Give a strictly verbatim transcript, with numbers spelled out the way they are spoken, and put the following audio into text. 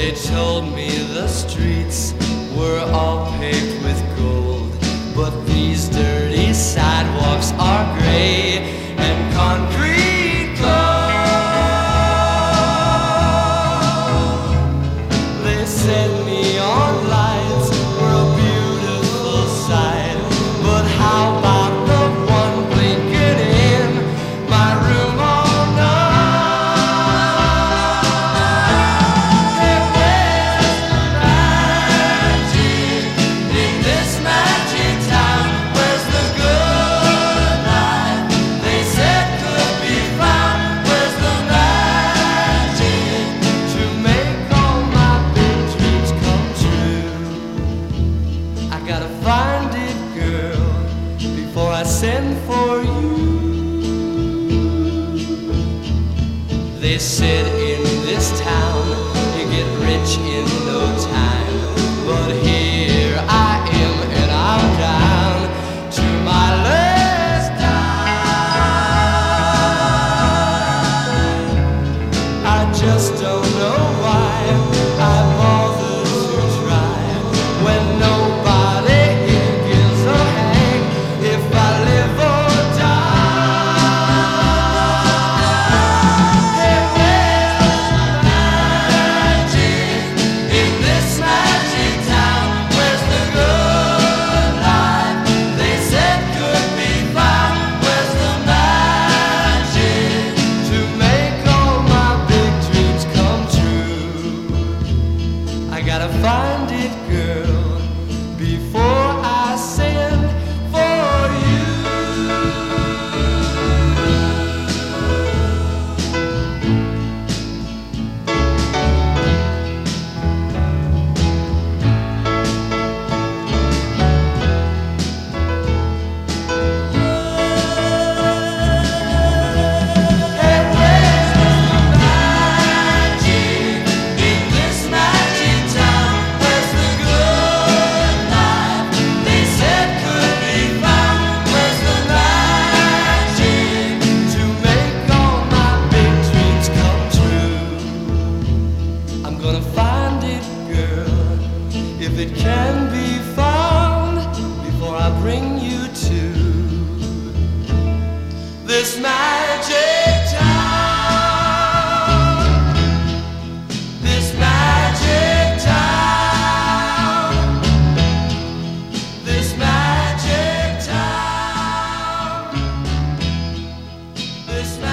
They told me the streets were all paved with gold, but these dirty sidewalks are gray and concrete cold. They said neon lights were a beautiful sight, but how about the one blinking in my room all night? Hey, where's the magic in this magic town? Where's the good life they said could be found? Where's the magic to make all my big dreams come true? I gotta find it, girl, before I send for you. They said in this town you get rich in no time, but here I am and I'm down to my last dime. I just don't know why I bother to try when nobody here gives a hang if I live or die. Hey, where's the magic in this magic town? Where's the good life they said could be found? Where's the magic to make all my big dreams come true? I gotta find it, girl, before I send for you. Hey, where's the magic in this magic town? Where's the good life they said could be found? Where's the magic to make all my big dreams come true? I'm gonna find it, girl, if it can be found, before I bring you to this magic town. This magic town. This magic town. This